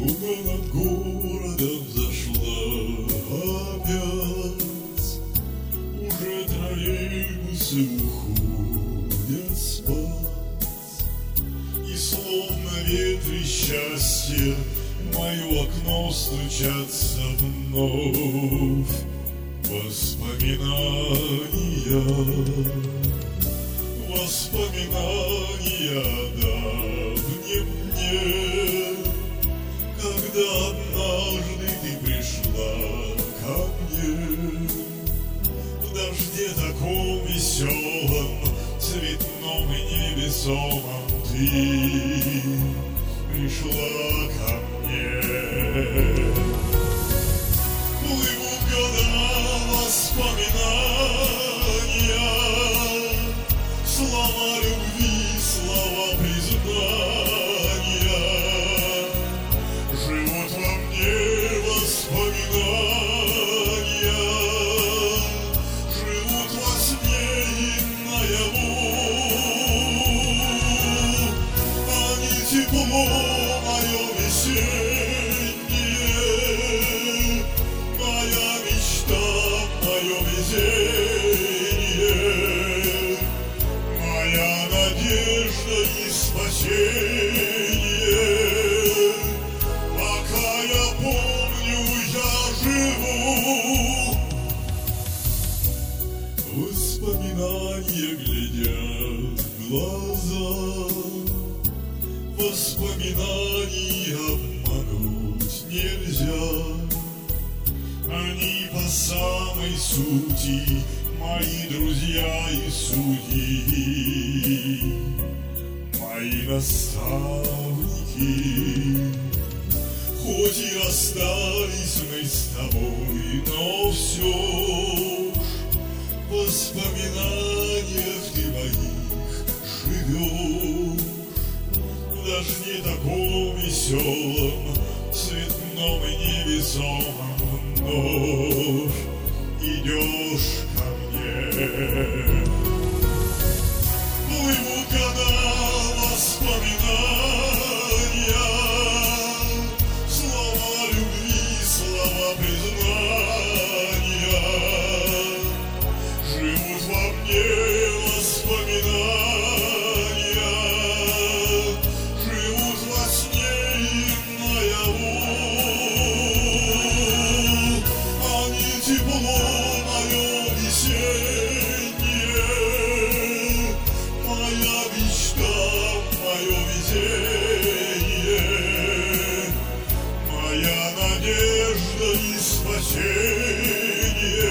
Луна над городом взошла опять, уже троллейбусы уходят спать, и словно ветры счастья в мое окно стучатся вновь воспоминания, воспоминания о давнем дне, когда однажды ты пришла ко мне. В дожде таком веселом, цветном и невесомом ты пришла ко мне. Плывут года воспоминания, слова любви, слова признания. Живут во мне воспоминания, живут во сне и наяву. Они тепло мое весеннее, моя мечта, мое везение, моя надежда и спасение. Пока я помню, я живу. Воспоминания глядят в глаза, воспоминаний обмануть нельзя. Они по самой сути мои друзья и судьи, мои наставники. Хоть и расстались мы с тобой, но все ж в воспоминаниях ты моих живешь. В дожде таком веселом, цветном и невесомом вновь идешь ко мне. Плывут года воспоминания, слова любви, слова признания. Живут во мне воспоминания, живут во сне и наяву. Они тепло мое весеннее, моя мечта, мое везение, моя надежда и спасение.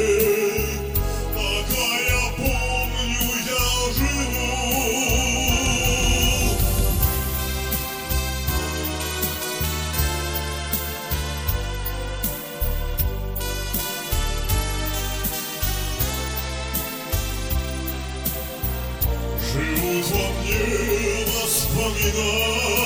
Пока я помню, я живу. Живут во мне воспоминания,